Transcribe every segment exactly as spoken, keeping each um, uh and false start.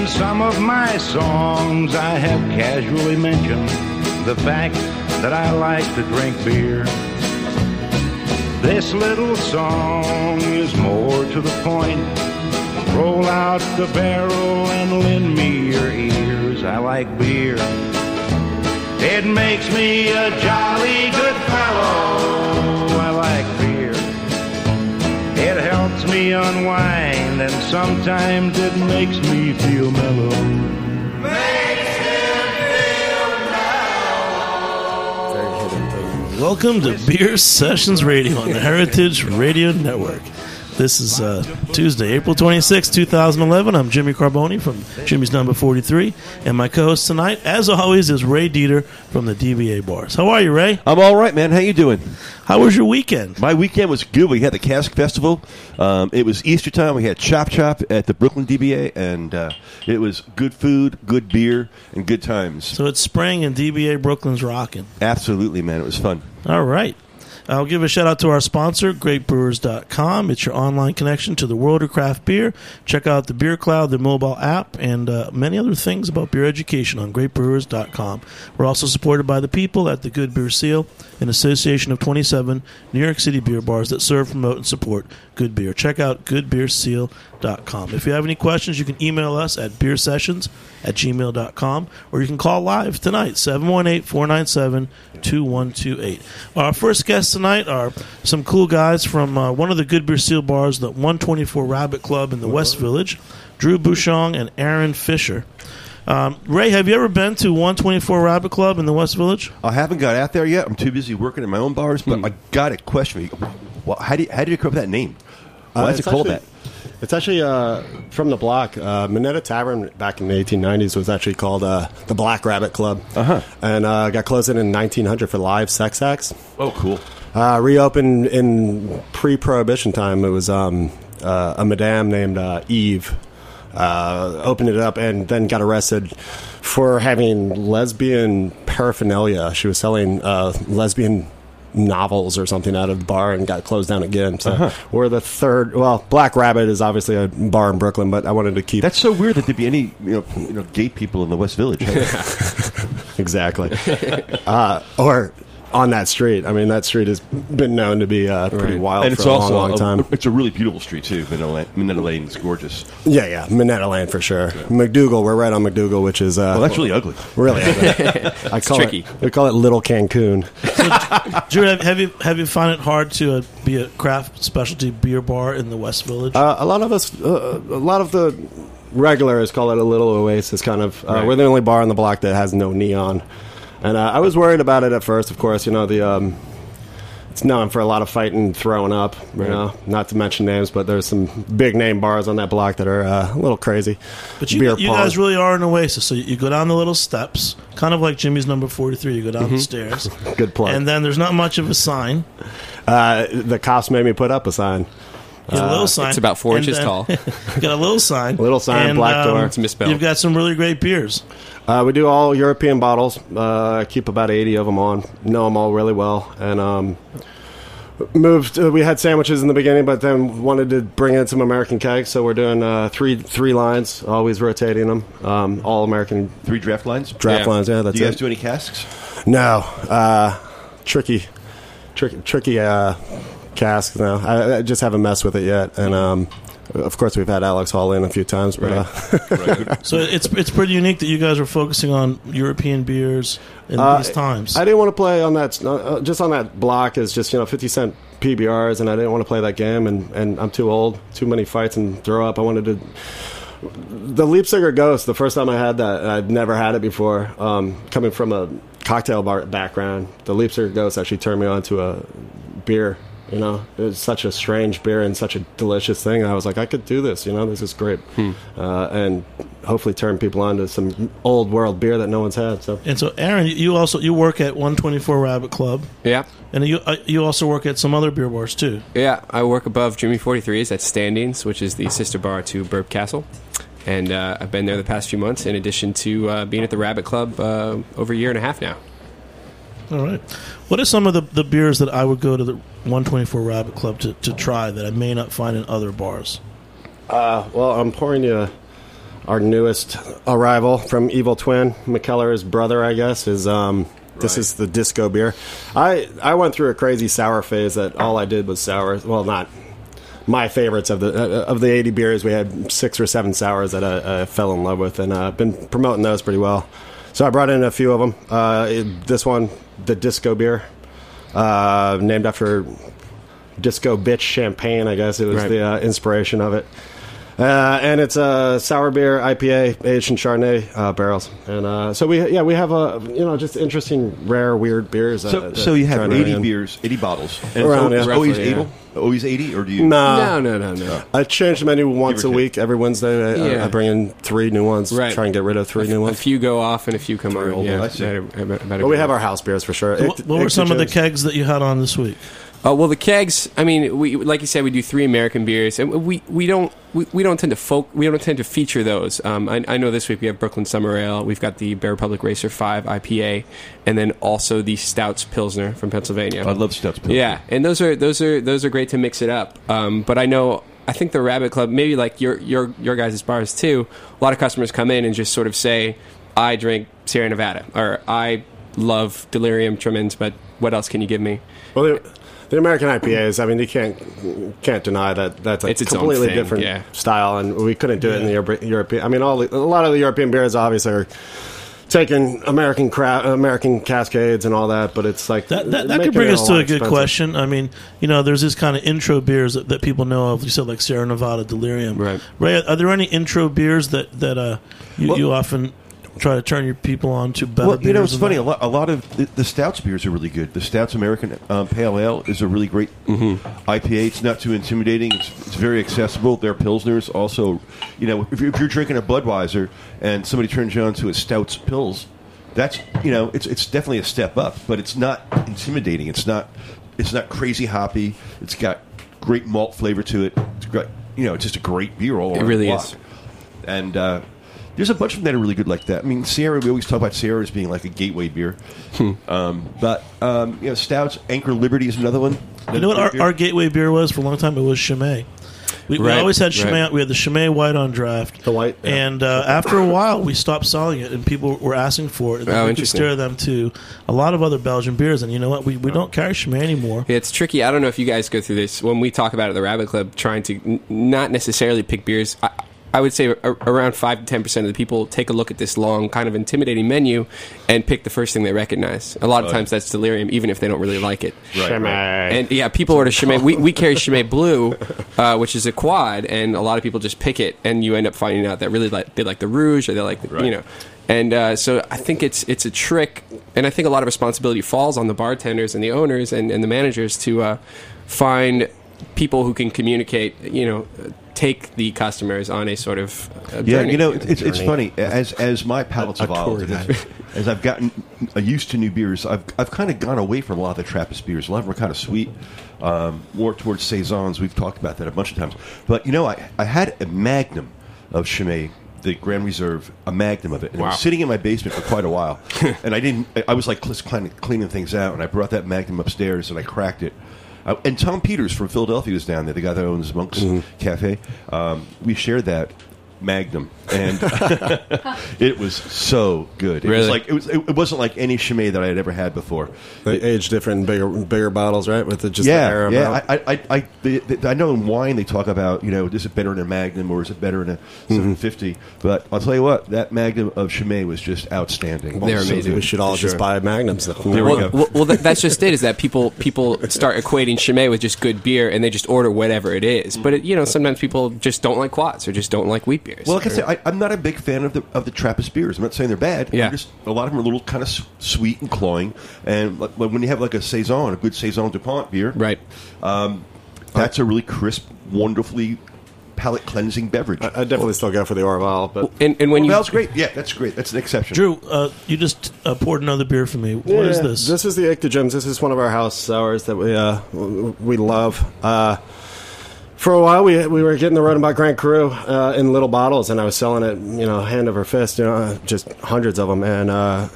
In some of my songs I have casually mentioned the fact that I like to drink beer. This little song is more to the point. Roll out the barrel and lend me your ears. I like beer. It makes me a jolly good fellow. I like beer. It helps me unwind, and sometimes it makes me feel mellow. Makes him feel mellow. Welcome to Beer Sessions Radio on the Heritage Radio Network. This is uh, Tuesday, April twenty-sixth, twenty eleven. I'm Jimmy Carboni from Jimmy's Number forty-three, and my co-host tonight, as always, is Ray Dieter from the D B A Bars. How are you, Ray? I'm all right, man. How you doing? How was your weekend? My weekend was good. We had the Cask Festival. Um, it was Easter time. We had Chop Chop at the Brooklyn D B A, and uh, it was good food, good beer, and good times. So it's spring, and D B A Brooklyn's rocking. Absolutely, man. It was fun. All right. I'll give a shout out to our sponsor, great brewers dot com. It's your online connection to the world of craft beer. Check out the Beer Cloud, the mobile app, and uh, many other things about beer education on great brewers dot com. We're also supported by the people at the Good Beer Seal, an association of twenty-seven New York City beer bars that serve, promote, and support good beer. Check out good beer seal dot com. If you have any questions, you can email us at beer sessions at gmail dot com, or you can call live tonight, seven one eight, four nine seven, two one two eight. Our first guests tonight are some cool guys from uh, one of the Good Beer Seal bars, the one twenty-four Rabbit Club in the West Village, Drew Bouchon and Aaron Fisher. Um, Ray, have you ever been to one twenty-four Rabbit Club in the West Village? I haven't got out there yet. I'm too busy working at my own bars, but hmm. I got a question for you. Well, how, do you, how did you come up with that name? Why uh, is it called actually, that? It's actually uh, from the block. Uh, Minetta Tavern back in the eighteen nineties was actually called uh, the Black Rabbit Club. Uh-huh. And uh, got closed in in nineteen hundred for live sex acts. Oh, cool. Uh, reopened in pre-Prohibition time. It was um, uh, a madame named uh, Eve. Uh, opened it up and then got arrested for having lesbian paraphernalia. She was selling uh, lesbian novels or something out of the bar and got closed down again. So uh-huh. we're the third. Well, Black Rabbit is obviously a bar in Brooklyn, but I wanted to keep. That's so weird that there'd be any you know, you know gay people in the West Village. Exactly. uh, or on that street. I mean, that street has been known to be uh, pretty right. wild and for it's a also long, long time. A, it's a really beautiful street, too. Minetta Lane, Minetta Lane is gorgeous. Yeah, yeah. Minetta Lane, for sure. Yeah. McDougal, we're right on McDougal, which is... Uh, well, that's really ugly. Really ugly. I call tricky. It, we call it Little Cancun. So, Drew, have you have you found it hard to uh, be a craft specialty beer bar in the West Village? Uh, a lot of us... Uh, a lot of the regulars call it a little oasis, kind of. Uh, right. We're the only bar on the block that has no neon. And uh, I was worried about it at first, of course. You know, the um, it's known for a lot of fighting and throwing up, you right. know. Not to mention names, but there's some big-name bars on that block that are uh, a little crazy. But you, Beer you pong. guys really are an oasis. So you go down the little steps, kind of like Jimmy's Number forty-three. You go down mm-hmm. the stairs. Good plug. And then there's not much of a sign. Uh, the cops made me put up a sign. You got a little Uh, sign. It's about four inches then, tall. You got a little sign. Little sign, and, black door. Um, It's misspelled. You've got some really great beers. Uh, we do all European bottles. Uh, I keep about eighty of them on. Know them all really well. And um, moved. Uh, we had sandwiches in the beginning, but then wanted to bring in some American kegs. So we're doing uh, three three lines, always rotating them. Um, all American Three draft lines? draft Yeah. lines. Yeah, that's do you guys it. do any casks? No, uh, tricky, tricky, tricky uh, cask. No, I, I just haven't messed with it yet. And um, of course, we've had Alex Hall in a few times, but uh, Right. So it's it's pretty unique that you guys are focusing on European beers in Uh, these times. I didn't want to play on that. Uh, just on that block is just you know fifty cent P B Rs, and I didn't want to play that game. And, and I'm too old, too many fights and throw up. I wanted to. The Leipziger Ghost. The first time I had that, I'd never had it before. Um, coming from a cocktail bar background, the Leipziger Ghost actually turned me on to a beer. You know, it was such a strange beer and such a delicious thing. I was like, I could do this. You know, this is great, Hmm. uh, and hopefully turn people on to some old world beer that no one's had. So, and so, Aaron, you also you work at one twenty-four Rabbit Club, Yeah. and you uh, you also work at some other beer bars too. Yeah, I work above Jimmy forty-three's at Standings, which is the sister bar to Burp Castle. And uh, I've been there the past few months, in addition to uh, being at the Rabbit Club uh, over a year and a half now. All right. What are some of the, the beers that I would go to the one twenty-four Rabbit Club to, to try that I may not find in other bars? uh, well, I'm pouring you. our newest arrival from Evil Twin, McKellar's brother, I guess, is um, this Right. is the Disco beer. I I went through a crazy sour phase that all I did was sours. Well, not my favorites of the uh, of the eighty beers. We had six or seven sours that I, I fell in love with, and I've uh, been promoting those pretty well. So I brought in a few of them. Uh, it, this one, the Disco beer, uh, named after Disco Bitch Champagne, I guess it was Right. the uh, inspiration of it. Uh, and it's a sour beer I P A aged in Chardonnay uh, barrels, and uh, so we yeah we have a you know just interesting rare weird beers. So, uh, so you have Chardonnay eighty and- beers, eighty bottles. And Around, it's yeah. always Roughly, eighty, yeah. always eighty, or do you? Nah, No, no, no, no. I change the menu once Give a or week. Every Wednesday, I, Yeah. I bring in three new ones. Right. Try and get rid of three new A ones. few go off and a few come Three on. old Yeah, ones, I see. about a- about- about a But we good- have our house beers for sure. What, what were some of the kegs that you had on this week? Uh, well, the kegs. I mean, we like you said, we do three American beers, and we, we don't we, we don't tend to folk we don't tend to feature those. Um, I, I know this week we have Brooklyn Summer Ale, we've got the Bear Republic Racer Five I P A, and then also the Stouts Pilsner from Pennsylvania. I love Stouts Pilsner. Yeah, and those are those are those are great to mix it up. Um, but I know I think the Rabbit Club, maybe like your your your guys' bars too. A lot of customers come in and just sort of say, "I drink Sierra Nevada," or "I love Delirium Tremens, but what else can you give me?" Well, the, the American I P As. I mean, you can't can't deny that that's a It's its own completely thing, different yeah. style, and we couldn't do it in the Euro- European. I mean, all the, a lot of the European beers obviously are taking American cra- American Cascades and all that, but it's like That that, that making could bring it us a to lot a good expensive. question. I mean, you know, there's this kind of intro beers that, that people know of. You said like Sierra Nevada, Delirium. Right. Ray, are there any intro beers that that uh, you, Well- you often try to turn your people on to better Well, you know, beers it's than funny. that? A lot, a lot of the, the Stouts beers are really good. The Stouts American um, Pale Ale is a really great I P A. It's not too intimidating. It's, it's very accessible. Their Pilsners also, you know, if you're, if you're drinking a Budweiser and somebody turns you on to a Stouts Pils, that's, you know, it's it's definitely a step up, but it's not intimidating. It's not it's not crazy hoppy. It's got great malt flavor to it. It's got, you know, it's just a great beer all It around really the block. is. And uh, there's a bunch of them that are really good like that. I mean, Sierra, we always talk about Sierra as being like a gateway beer. Um, but, um, you know, Stouts, Anchor Liberty is another one. You know what our, our gateway beer was for a long time? It was Chimay. We, we Right, always had Chimay. right. We had the Chimay White on draft. The white, yeah. And uh, after a while, we stopped selling it, and people were asking for it. And then Oh, we could interesting. steer them to a lot of other Belgian beers. And you know what? We, we don't carry Chimay anymore. Yeah, it's tricky. I don't know if you guys go through this when we talk about it at the Rabbit Club, trying to n- not necessarily pick beers. I, I would say a- around five to ten percent of the people take a look at this long, kind of intimidating menu and pick the first thing they recognize. A lot of Right. times that's Delirium, even if they don't really like it. Right, Chimay. right. And yeah, people order Chimay. We, we carry Chimay Blue, uh, which is a quad, and a lot of people just pick it, and you end up finding out that really like they like the Rouge or they like the, Right. you know. And uh, so I think it's it's a trick, and I think a lot of responsibility falls on the bartenders and the owners and, and the managers to uh, find people who can communicate, you know, take the customers on a sort of uh, Yeah, journey. you know, it's, it's Journey. funny. As as my palate's A- a evolved, tour as, as I've gotten uh, used to new beers, I've I've kind of gone away from a lot of the Trappist beers. A lot of them are kind of sweet, um, more towards saisons. We've talked about that a bunch of times. But you know, I I had a Magnum of Chimay, the Grand Reserve, a Magnum of it, and it Wow. was sitting in my basement for quite a while. And I didn't. I was like cl- cleaning, cleaning things out, and I brought that Magnum upstairs and I cracked it. Uh, and Tom Peters from Philadelphia was down there, the guy that owns Monk's Cafe. Um, we shared that Magnum, and it was so good. It was Really? like it was. It, it wasn't like any Chimay that I had ever had before. They age different, in bigger bigger bottles, right? With the, just yeah, the air yeah. amount. I, I, I, I, the, the, I know in wine they talk about, you know, is it better in a Magnum or is it better in a seven fifty? But I'll tell you what, that Magnum of Chimay was just outstanding. They're So amazing. we should all For just sure. buy Magnums, though. There we well, go. well, well, that, that's just it. Is that people people start equating Chimay with just good beer, and they just order whatever it is. But it, you know, sometimes people just don't like quads or just don't like wheat beers. Well, like I Or- said, I, I'm not a big fan of the of the Trappist beers. I'm not saying they're bad. Yeah. I'm just a lot of them are a little kind of s- sweet and cloying. And like, when you have like a saison, a good saison Dupont beer, right. Um, that's a really crisp, wonderfully palate cleansing beverage. I definitely still go for the Orval, but And, and when you Orval's great. Yeah, that's great. That's an exception. Drew, uh, you just uh, poured another beer for me. What is Yeah, this? This is the Ictogems. This is one of our house sours that we uh, w- we love. Uh, for a while, we we were getting the Rodenbach Grand Cru uh, in little bottles, and I was selling it, you know, hand over fist, you know, just hundreds of them, and uh,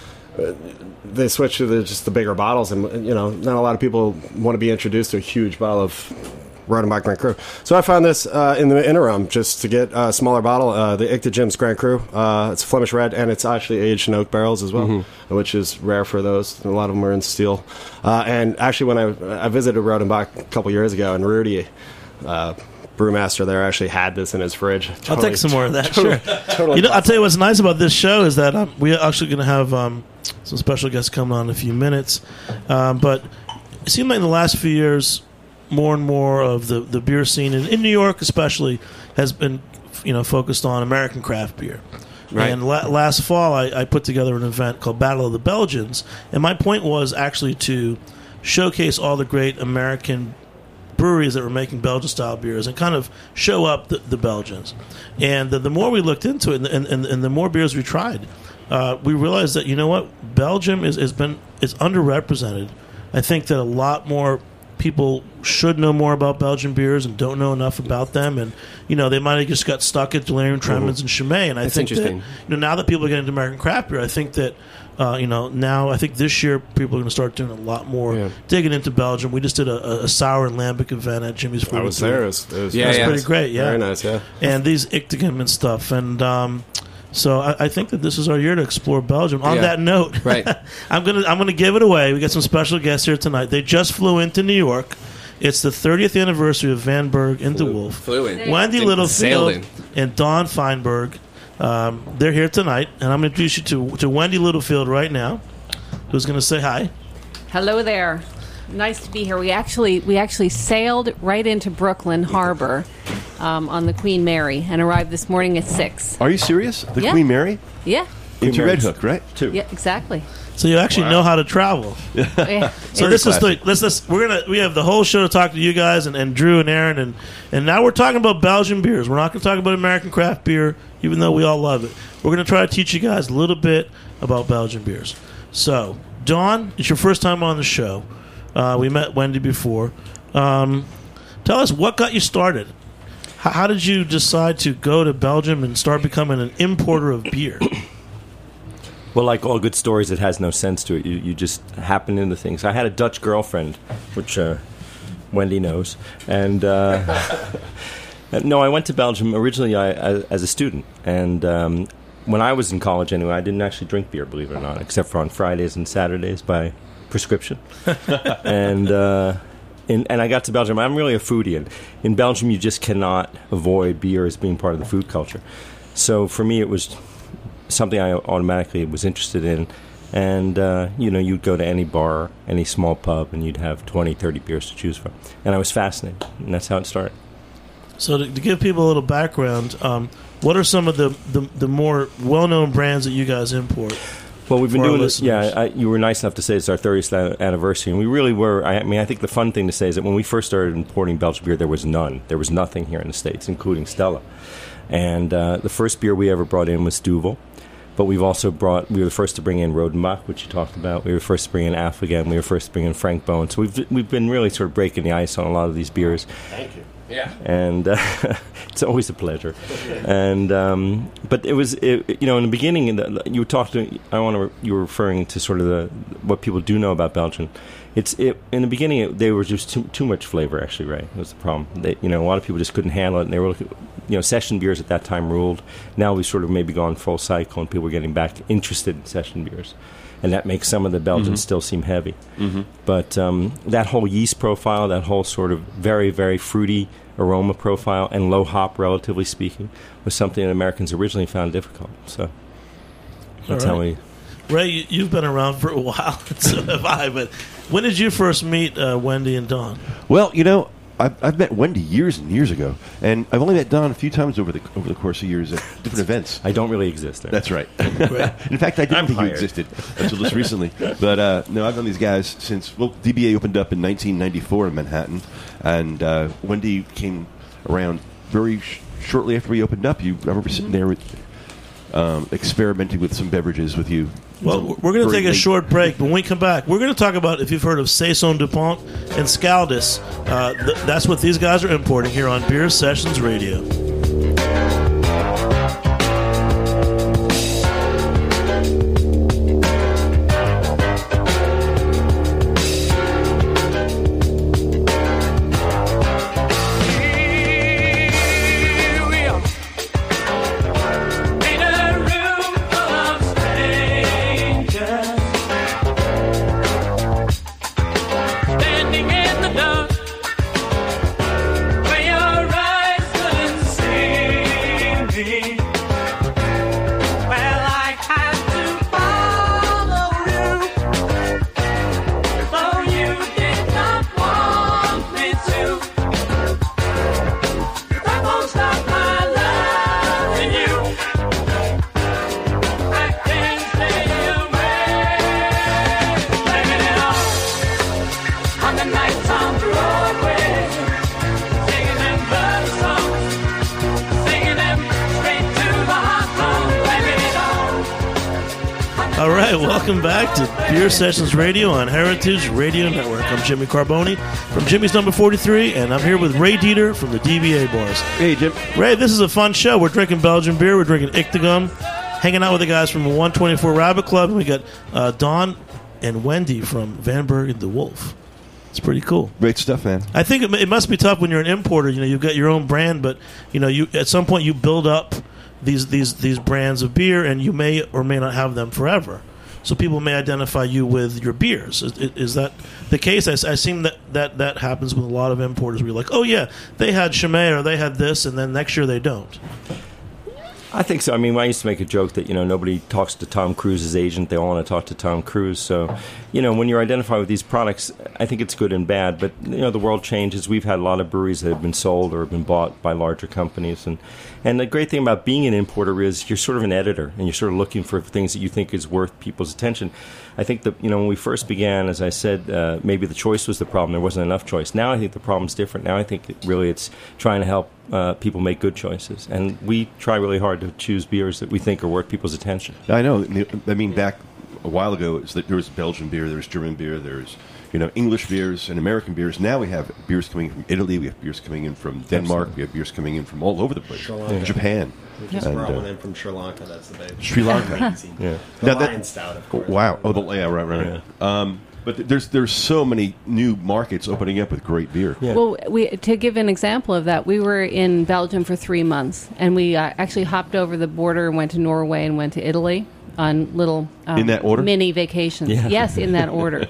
they switched to the, just the bigger bottles, and you know, not a lot of people want to be introduced to a huge bottle of Rodenbach Grand Cru. So I found this uh, in the interim just to get a smaller bottle, uh, the Ichtegems Grand Cru. Uh, it's Flemish red, and it's actually aged in oak barrels as well, mm-hmm. which is rare for those. A lot of them are in steel. Uh, and actually, when I, I visited Rodenbach a couple years ago, and Rudy, uh, brewmaster there, actually had this in his fridge. I'll Totally- take some more of that. totally- Sure. totally You know, I'll tell you what's nice about this show is that um, we're actually going to have um, some special guests coming on in a few minutes. Um, but it seemed like in the last few years, more and more of the, the beer scene in, in New York, especially, has been you know focused on American craft beer. Right. And la- last fall, I, I put together an event called Battle of the Belgians, and my point was actually to showcase all the great American breweries that were making Belgian-style beers and kind of show up the, the Belgians. And the, the more we looked into it, and, and, and the more beers we tried, uh, we realized that you know what, Belgium is has been is underrepresented. I think that a lot more people should know more about Belgian beers and don't know enough about them, and you know they might have just got stuck at Delirium Tremens and Chimay. And I That's think that interesting. you know now that people are getting into American craft beer, I think that uh, you know now I think this year people are going to start doing a lot more Yeah. digging into Belgium. We just did a, a sour and lambic event at Jimmy's. I was forty-three. there. It was, it was, Yeah, That's yeah. pretty great. Yeah, Very nice, yeah. and these Ichtegems and stuff, and um, so I, I think that this is our year to explore Belgium. On Yeah. that note, Right. I'm gonna I'm gonna give it away. We got some special guests here tonight. They just flew into New York. It's the thirtieth anniversary of Van Berg and DeWolf. Flew in. Wendy Sailed Littlefield in. and Dawn Feinberg. Um, they're here tonight, and I'm going to introduce you to to Wendy Littlefield right now, who's going to say hi. Hello there. Nice to be here. We actually we actually sailed right into Brooklyn Harbor um, on the Queen Mary and arrived this morning at six. Are you serious? The Yeah. Queen Mary Yeah, into Red Mary's- Hook, right? Two. yeah, exactly. So you actually know how to travel. Yeah. So this is the, let's, let's we're gonna we have the whole show to talk to you guys and, and Drew and Aaron and and now we're talking about Belgian beers. We're not going to talk about American craft beer, even though we all love it. We're going to try to teach you guys a little bit about Belgian beers. So, Dawn, it's your first time on the show. Uh, we met Wendy before. Um, tell us what got you started. How, how did you decide to go to Belgium and start becoming an importer of beer? Well, like all good stories, it has no sense to it. You, you just happen into things. I had a Dutch girlfriend, which uh, Wendy knows. And uh, no, I went to Belgium originally I, as, as a student. And um, when I was in college anyway, I didn't actually drink beer, believe it or not, except for on Fridays and Saturdays by prescription. and... Uh, In, and I got to Belgium. I'm really a foodie, and in Belgium, you just cannot avoid beer as being part of the food culture. So for me, it was something I automatically was interested in. And, uh, you know, you'd go to any bar, any small pub, and you'd have twenty, thirty beers to choose from. And I was fascinated, and that's how it started. So to, to give people a little background, um, what are some of the, the, the more well-known brands that you guys import? Well, we've been For our doing this. listeners. Yeah, I, you were nice enough to say it's our thirtieth anniversary, and we really were. I, I mean, I think the fun thing to say is that when we first started importing Belgian beer, there was none. There was nothing here in the States, including Stella. And uh, the first beer we ever brought in was Duvel. But we've also brought, we were the first to bring in Rodenbach, which you talked about. We were first to bring in Affligem. We were first to bring in Frank Bowen. So we've we've been really sort of breaking the ice on a lot of these beers. Thank you. Yeah. And uh, it's always a pleasure. And um, but it was, it, you know, in the beginning, in the, you were talking. I want to. You were referring to sort of the what people do know about Belgian. It's it, in the beginning. It, they were just too, too much flavor. Actually, right? Was the problem. They, you know, a lot of people just couldn't handle it, and they were looking. You know, session beers at that time ruled. Now we've sort of maybe gone full cycle, and people are getting back interested in session beers, and that makes some of the Belgians still seem heavy. Mm-hmm. But um, that whole yeast profile, that whole sort of very, very fruity aroma profile, and low hop, relatively speaking, was something that Americans originally found difficult. So that's All how right. we. Ray, you- you've been around for a while, and so have I. But when did you first meet uh, Wendy and Dawn? Well, you know, I've, I've met Wendy years and years ago, and I've only met Don a few times over the over the course of years at different events. I don't really exist there. That's right. Great. In fact, I didn't I'm think you hired. existed until just recently. But uh, no, I've known these guys since, well, D B A opened up in nineteen ninety-four in Manhattan, and uh, Wendy came around very sh- shortly after we opened up. You, I remember sitting there with, um, experimenting with some beverages with you. Well, we're going to Very take a late. short break. But when we come back, we're going to talk about, if you've heard of Saison Dupont and Scaldus. Uh, th- that's what these guys are importing here on Beer Sessions Radio. All right, welcome back to Beer Sessions Radio on Heritage Radio Network. I'm Jimmy Carboni from Jimmy's Number forty-three, and I'm here with Ray Dieter from the D B A Bars. Hey, Jim. Ray, this is a fun show. We're drinking Belgian beer. We're drinking Ichtagum, hanging out with the guys from the one twenty-four Rabbit Club, and we got uh, Don and Wendy from Van Bergen the Wolf. It's pretty cool. Great stuff, man. I think it, it must be tough when you're an importer. You know, you've got your own brand, but you know, you at some point you build up these these these brands of beer, and you may or may not have them forever. So people may identify you with your beers. Is, is that the case? I, I seem that, that that happens with a lot of importers. Where you're like, oh yeah, they had Chimay or they had this, and then next year they don't. I think so. I mean, I used to make a joke that, you know, nobody talks to Tom Cruise's agent. They all want to talk to Tom Cruise. So, you know, when you're identified with these products, I think it's good and bad. But, you know, the world changes. We've had a lot of breweries that have been sold or have been bought by larger companies. And, and the great thing about being an importer is you're sort of an editor, and you're sort of looking for things that you think is worth people's attention. I think that, you know, when we first began, as I said, uh, maybe the choice was the problem. There wasn't enough choice. Now I think the problem's different. Now I think it really it's trying to help uh, people make good choices. And we try really hard to choose beers that we think are worth people's attention. I know. I mean, back a while ago, it was like there was Belgian beer, there was German beer, there's you know English beers and American beers. Now we have beers coming from Italy, we have beers coming in from Denmark, we have beers coming in from all over the place. Sri Lanka. Japan. We just And, brought uh, one in from Sri Lanka. That's the baby. Sri Lanka. Crazy. Yeah. The Now that- Lion Stout, of course. Wow. Oh, the, yeah, right, right. right. Um, but th- there's there's so many new markets opening up with great beer. Yeah. Well, we, to give an example of that, we were in Belgium for three months, and we uh, actually hopped over the border and went to Norway and went to Italy on little um, In that order? mini vacations. Yeah. Yes, in that order.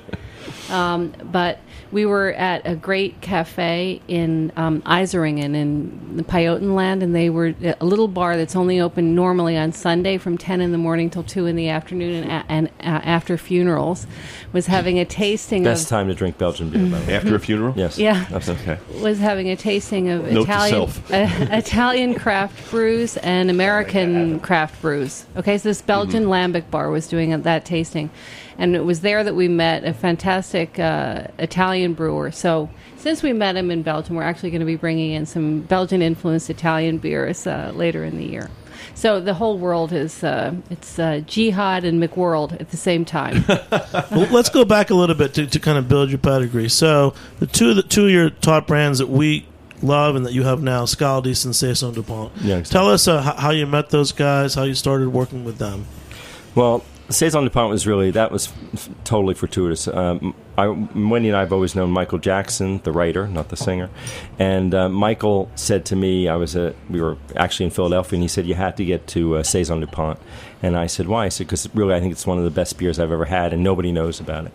um, but we were at a great cafe in um, Iseringen in the Pajottenland, and they were a little bar that's only open normally on Sunday from ten in the morning till two in the afternoon, and, a- and uh, after funerals, was having a tasting Best of time to drink Belgian beer, by the way. After a funeral? Yes. Yeah. That's Okay. was having a tasting of Note to Italian self. uh, Italian craft brews and American craft brews. Okay, so this Belgian Mm-hmm. Lambic bar was doing that tasting, and it was there that we met a fantastic uh, Italian brewer. So since we met him in Belgium, we're actually going to be bringing in some Belgian-influenced Italian beers uh, later in the year. So the whole world is uh, it's uh, jihad and McWorld at the same time. Well, let's go back a little bit to, to kind of build your pedigree. So the two the two of your top brands that we love and that you have now, Scaldis and Saison Dupont. Yeah, exactly. Tell us uh, h- how you met those guys, how you started working with them. Well, Saison Dupont was really, that was f- totally fortuitous. Um, I, Wendy and I have always known Michael Jackson, the writer, not the singer. And uh, Michael said to me, I was a, we were actually in Philadelphia, and he said, you had to get to uh, Saison Dupont. And I said, why? I said, because really I think it's one of the best beers I've ever had, and nobody knows about it.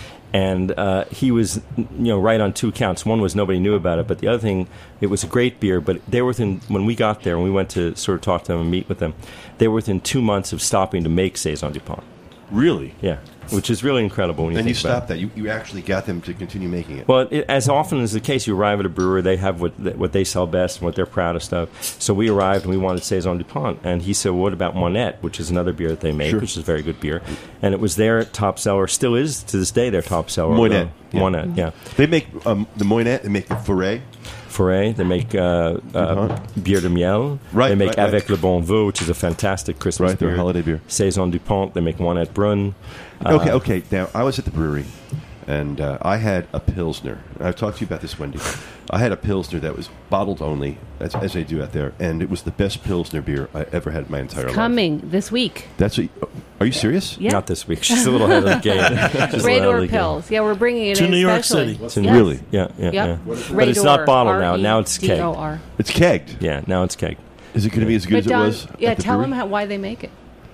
And uh, he was, you know, right on two counts. One was nobody knew about it, but the other thing, it was a great beer. But they were within, when we got there and we went to sort of talk to them and meet with them, they were within two months of stopping to make Saison Dupont. Really? Yeah, which is really incredible when you And you think about stopped that. You, you actually got them to continue making it. it. Well, it, as often is the case, you arrive at a brewer, they have what what they sell best and what they're proudest of. So we arrived and we wanted Saison Dupont, and he said, well, "What about Monette, which is another beer that they make, Sure. which is a very good beer?" And it was their top seller, still is to this day their top seller. Moinette, although- yeah. Moinette, yeah. They make um, the Moinette, they make the Foray. Foray, they make uh, uh, Bière de Miel. Right, They make right, right. Avec le Bon Vin, which is a fantastic Christmas Right, their beer. holiday beer. Saison Dupont, they make Moinette Brun. Uh, Okay, okay. Now, I was at the brewery, and uh, I had a Pilsner. I've talked to you about this, Wendy. I had a Pilsner that was bottled only, as, as they do out there, and it was the best Pilsner beer I ever had in my entire life. Coming this week. That's what, are you serious? Yeah. Not this week. She's a little ahead of the game. She's a little ahead of Rador the game. Pills. Yeah, we're bringing it To in New York especially. City. It's in- Yes. Really? Yeah, yeah, Yep. yeah. Rador, But it's not bottled now. Now it's R E D O kegged. R. It's kegged. Yeah, now it's kegged. Is it going to be as good But as it Don, was? yeah, at the tell brewery? them how, why they make it.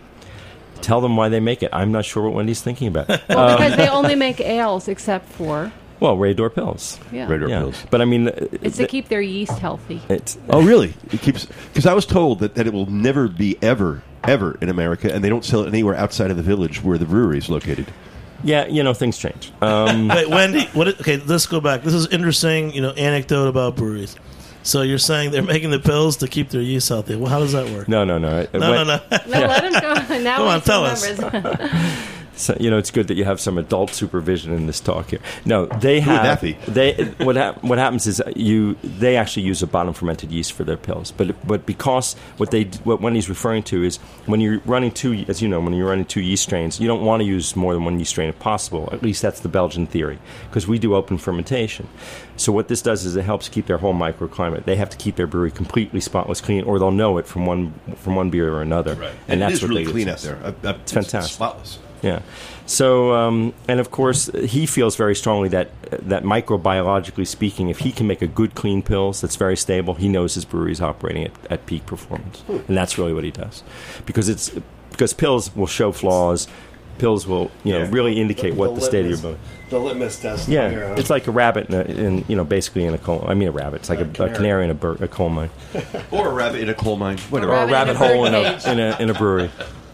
Tell them why they make it. I'm not sure what Wendy's thinking about. Well, Um, because they only make ales except for well, Rador Pills. yeah. Rador Yeah. Pills. But I mean, It's to keep their yeast healthy. it's Oh, really? It keeps because I was told that, that it will never be ever ever in America, and they don't sell it anywhere outside of the village where the brewery is located. yeah, you know, things change. Um, Wait, Wendy, what? It, okay, let's go back. This is interesting. You know, anecdote about breweries. So you're saying they're making the pills to keep their yeast healthy. Well, how does that work? no, no, no. no, no, no. No, let him go. Now Come he on, tell us. remembers. So, you know, it's good that you have some adult supervision in this talk here. No, they Who would have. that be? They what hap- what happens is you they actually use a bottom fermented yeast for their pills, but but because what they what Wendy's referring to is when you're running two, as you know, when you're running two yeast strains, you don't want to use more than one yeast strain if possible. At least that's the Belgian theory, because we do open fermentation. So what this does is it helps keep their whole microclimate. They have to keep their brewery completely spotless clean, or they'll know it from one from one beer or another. Right. And, And, that's it is what really they clean use. out there. I, I, It's fantastic. spotless. Yeah. So, um, and of course, he feels very strongly that that microbiologically speaking, if he can make a good clean pills that's very stable, he knows his brewery is operating at, at peak performance, and that's really what he does, because it's because pills will show flaws. Pills will, you know, Yeah. really indicate what the, state of your litmus- brewery. The litmus test. Yeah, here, huh? it's like a rabbit in, a, in you know, basically in a coal. I mean, a rabbit. It's like a, a canary. canary in a, bur- a coal mine, Or a rabbit in a coal mine. Whatever. or a rabbit in rabbit a hole in a, birdcage. in a in a brewery.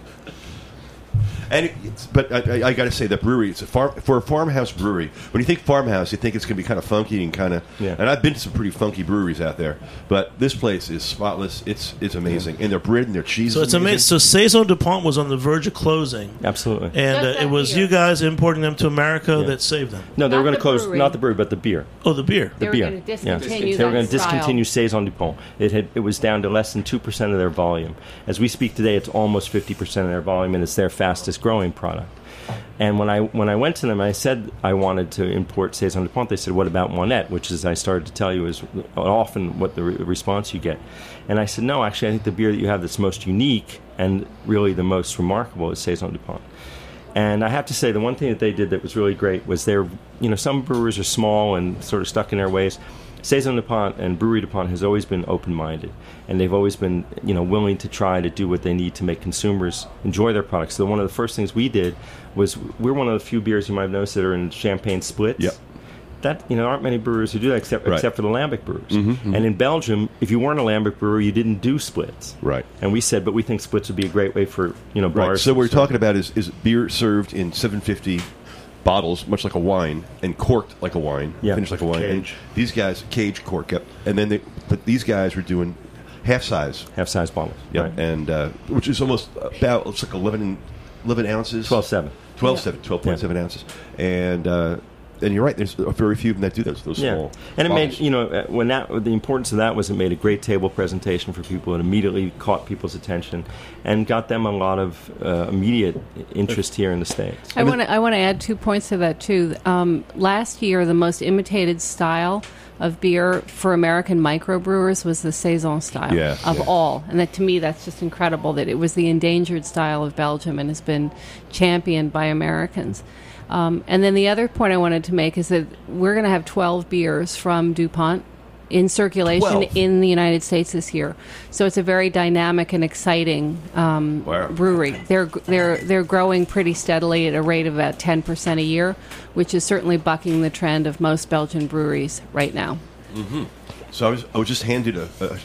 And it's, but I, I, I got to say, that brewery, it's a farm, for a farmhouse brewery. When you think farmhouse, you think it's going to be kind of funky and kind of. Yeah. And I've been to some pretty funky breweries out there, but this place is spotless. It's it's amazing, and their bread and their cheese. So is it's amazing. So Saison DuPont was on the verge of closing, Absolutely. and Just uh, it that was beer. you guys importing them to America Yeah. that saved them. No, they Not were going to the close brewery. not the brewery, but the beer. Oh, the beer. The They were beer. gonna discontinue yeah. They were that going to style. discontinue Saison Dupont. It had it was down to less than two percent of their volume. As we speak today, it's almost fifty percent of their volume, and it's their fastest growing product. And when I when I went to them, I said I wanted to import Saison Dupont. They said, "What about Monette?" Which, as I started to tell you, is often what the re- response you get. And I said, "No, actually, I think the beer that you have that's most unique and really the most remarkable is Saison Dupont." And I have to say, the one thing that they did that was really great was they're, you know, some brewers are small and sort of stuck in their ways. Saison DuPont and Brewery DuPont has always been open-minded, and they've always been, you know, willing to try to do what they need to make consumers enjoy their products. So one of the first things we did was we're one of the few beers you might have noticed that are in champagne splits. Yep. That, you know, aren't many brewers who do that except Right. except for the Lambic brewers. Mm-hmm, And in Belgium, if you weren't a Lambic brewer, you didn't do splits. Right. And we said, but we think splits would be a great way for, you know, bars. Right. So what we're to serve. talking about is, is beer served in seven fifty bottles, much like a wine, and corked like a wine, Yeah. finished like a wine. Cage. And these guys, cage cork, yep. And then they, but these guys were doing half size, half-size bottles. yep. Right. And uh, which is almost about it's like eleven, eleven ounces, twelve seven. twelve seven, twelve point seven ounces, and uh, and you're right. There's very few of them that do those. Those Yeah, small. and it bottles. made, you know, uh, when that the importance of that was it made a great table presentation for people. It immediately caught people's attention and got them a lot of uh, immediate interest here in the States. I want to I want to add two points to that too. Um, last year, the most imitated style of beer for American microbrewers was the Saison style Yeah, of yeah. all, and that to me that's just incredible that it was the endangered style of Belgium and has been championed by Americans. Um, and then the other point I wanted to make is that we're going to have twelve beers from DuPont in circulation twelve. in the United States this year. So it's a very dynamic and exciting um, Wow. brewery. They're they're they're growing pretty steadily at a rate of about ten percent a year, which is certainly bucking the trend of most Belgian breweries right now. So I was I was just handed a. a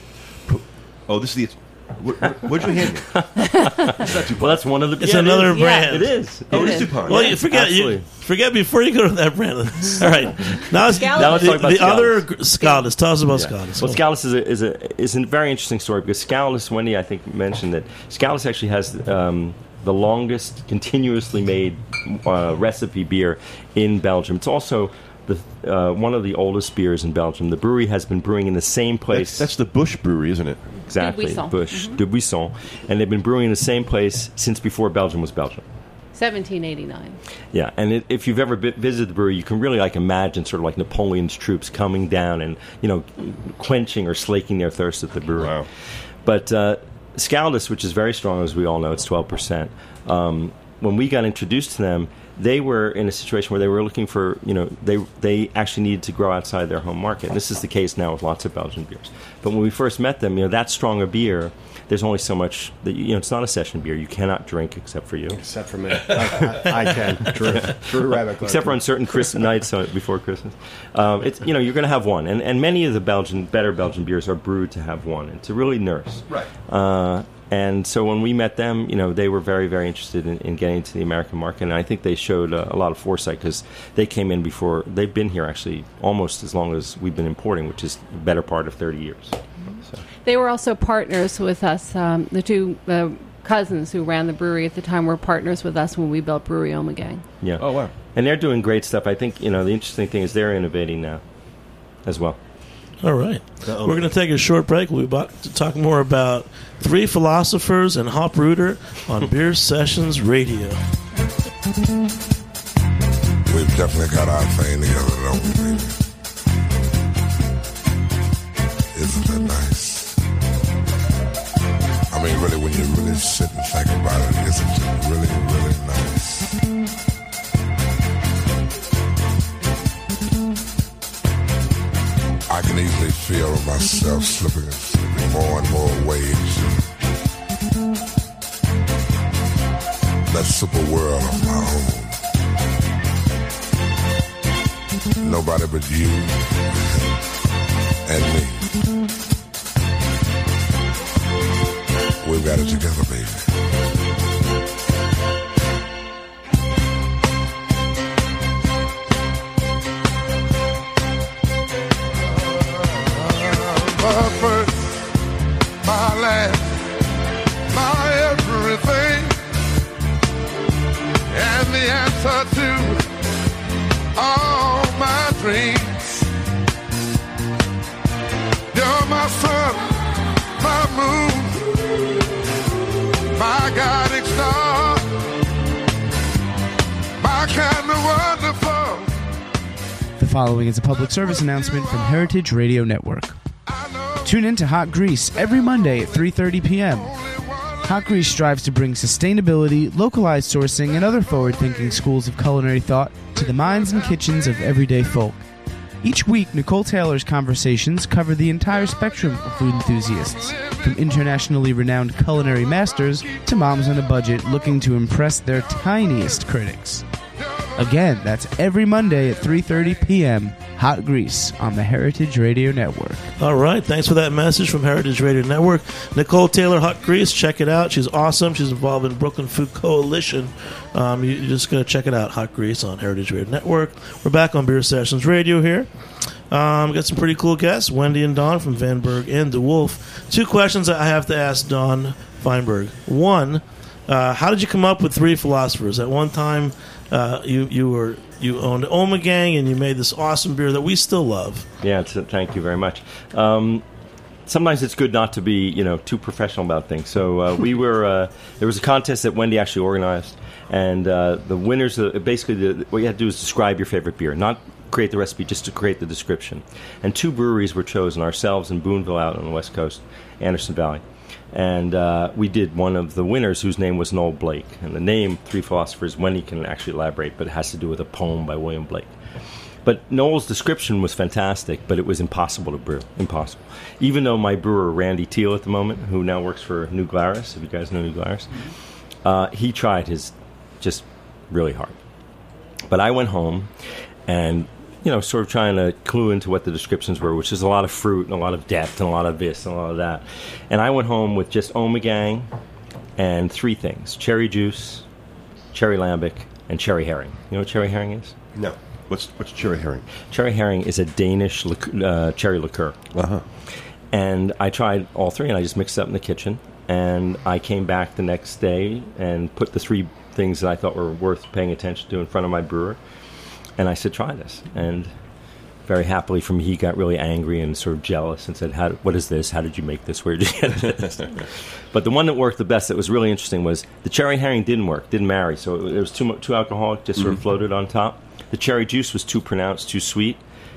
oh, this is the. What, what, what'd you hand me? Well, that's one of the. It's yeah, it another is. brand. It is. Oh, it It is is. DuPont. Well, Yeah. you forget you absolutely. forget before you go to that brand. All right, now, it's, Scalus. Now let's the, talk about the Scalus. other gr- Scalus. Tell us about Yeah. Scalus. Well, Scalus is a, is a is a very interesting story because Scalus, Wendy, I think mentioned that Scalus actually has um, the longest continuously made uh, recipe beer in Belgium. It's also the uh, one of the oldest beers in Belgium. The brewery has been brewing in the same place. That's, that's the Bush Brewery, isn't it? exactly Buisson. Bush de Buisson, and they've been brewing in the same place since before Belgium was Belgium. seventeen eighty-nine. Yeah, and it, if you've ever bi- visited the brewery, you can really like imagine sort of like Napoleon's troops coming down and you know quenching or slaking their thirst at the brewery. Wow. But uh, Scaldus, which is very strong, as we all know, it's twelve percent. Um, when we got introduced to them, they were in a situation where they were looking for, you know, they they actually needed to grow outside their home market. And this is the case now with lots of Belgian beers. But when we first met them, you know, that strong a beer, there's only so much that, you know, it's not a session beer. You cannot drink except for you. Except for me. I, I, I can. Drew, Drew Rabbit Club. Except for on certain Christmas nights uh, before Christmas, um, it's you know you're going to have one, and and many of the Belgian better Belgian beers are brewed to have one and to really nurse. Right. Uh, and so when we met them, you know they were very very interested in, in getting to the American market, and I think they showed uh, a lot of foresight because they came in before they've been here actually almost as long as we've been importing, which is the better part of thirty years. So, They were also partners with us. Um, the two uh, cousins who ran the brewery at the time were partners with us when we built Brewery Ommegang. Yeah. Oh, wow. And they're doing great stuff. I think, you know, the interesting thing is they're innovating now as well. All right. We're going to take a short break. We'll be back to talk more about Three Philosophers and Hop Rooter on Beer Sessions Radio. We've definitely got our thing together, don't we, baby? Isn't that nice? I mean, really, when you really sit and think about it, isn't it really, really nice? I can easily feel myself slipping, slipping more and more waves. That super world of my own. Nobody but you and me. We've got it together, baby. My first, my last, my everything, and the answer to all my dreams. You're my sun, my moon, my guiding star, my kind of wonderful. The following is a public service announcement from Heritage Radio Network. Tune in to Hot Grease every Monday at three thirty p.m. Hot Grease strives to bring sustainability, localized sourcing, and other forward-thinking schools of culinary thought to the minds and kitchens of everyday folk. Each week, Nicole Taylor's conversations cover the entire spectrum of food enthusiasts, from internationally renowned culinary masters to moms on a budget looking to impress their tiniest critics. Again, that's every Monday at three thirty p.m. Hot Grease on the Heritage Radio Network. All right. Thanks for that message from Heritage Radio Network. Nicole Taylor, Hot Grease. Check it out. She's awesome. She's involved in Brooklyn Food Coalition. Um, you, you're just going to check it out. Hot Grease on Heritage Radio Network. We're back on Beer Sessions Radio here. Um, got some pretty cool guests. Wendy and Don from Vanberg and DeWolf. Two questions that I have to ask Don Feinberg. One, uh, how did you come up with Three Philosophers? At one time, uh, you, you were... You owned Ommegang, and you made this awesome beer that we still love. Yeah, it's, thank you very much. Um, sometimes it's good not to be, you know, too professional about things. So uh, we were uh, there was a contest that Wendy actually organized, and uh, the winners. Uh, basically, the, what you had to do is describe your favorite beer, not create the recipe, just to create the description. And two breweries were chosen: ourselves and Boonville out on the West Coast, Anderson Valley. And uh, we did one of the winners whose name was Noel Blake. And the name, Three Philosophers, Wendy can actually elaborate, but it has to do with a poem by William Blake. But Noel's description was fantastic, but it was impossible to brew. Impossible. Even though my brewer, Randy Teal at the moment, who now works for New Glarus, if you guys know New Glarus, uh, he tried his just really hard. But I went home and... you know, sort of trying to clue into what the descriptions were, which is a lot of fruit and a lot of depth and a lot of this and a lot of that. And I went home with just Ommegang and three things: cherry juice, cherry lambic, and cherry herring. You know what cherry herring is? No. What's what's cherry herring? Cherry herring is a Danish liqueur, uh, cherry liqueur. Uh-huh. And I tried all three, and I just mixed it up in the kitchen. And I came back the next day and put the three things that I thought were worth paying attention to in front of my brewer. And I said, try this. And very happily for me, he got really angry and sort of jealous and said, How, what is this? How did you make this? Where did you get this? But the one that worked the best, that was really interesting, was the cherry herring didn't work, didn't marry. So it was too, too alcoholic, just sort of floated on top. The cherry juice was too pronounced, too sweet.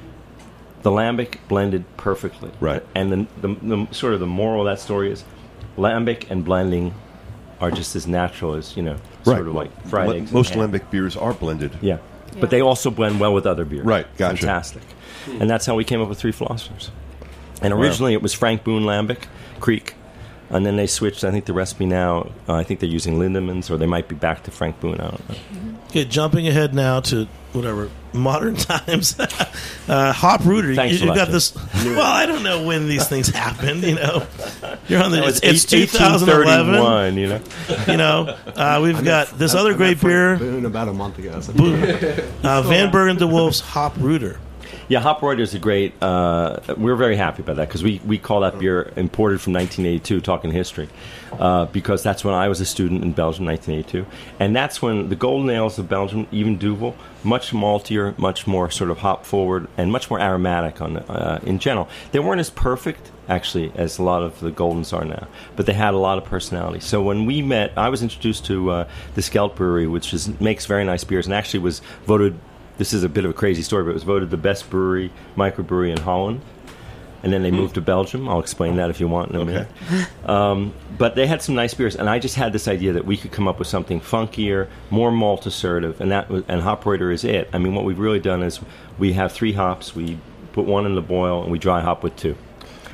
The lambic blended perfectly. Right. And the, the, the sort of the moral of that story is lambic and blending are just as natural as, you know, sort Right. of like fried Mo- eggs. and Most ham. lambic beers are blended. Yeah. But they also blend well with other beers. Right, gotcha. Fantastic. And that's how we came up with Three Philosophers. And originally it was Frank Boone Lambic Creek. And then they switched, I think, the recipe now. Uh, I think they're using Lindemans, or they might be back to Frank Boone. I don't know. Okay, jumping ahead now to whatever modern times. uh, Hop Rooter, Thanks you, a you lot, got this. Well, I don't know when these things happened. You know, you're on the. That It's, was it's twenty eleven. You know, You know, uh, we've got this other I great met Frank beer, Boone about a month ago. So. Boone, uh, Van Bergen DeWolf's Hop Rooter. Yeah, Hopreuter is a great. Uh, we're very happy about that because we, we call that beer imported from nineteen eighty-two, talking history, uh, because that's when I was a student in Belgium, nineteen eighty-two. And that's when the golden ales of Belgium, even Duvel, much maltier, much more sort of hop forward, and much more aromatic on uh, in general. They weren't as perfect, actually, as a lot of the Goldens are now, but they had a lot of personality. So when we met, I was introduced to uh, the Skelt Brewery, which is, makes very nice beers, and actually was voted. This is a bit of a crazy story, but it was voted the best brewery, microbrewery in Holland. And then they moved to Belgium. I'll explain that if you want in a Okay. minute. Um, but they had some nice beers, and I just had this idea that we could come up with something funkier, more malt assertive, and that was, and Hopreuter is it. I mean, what we've really done is we have three hops, we put one in the boil, and we dry hop with two.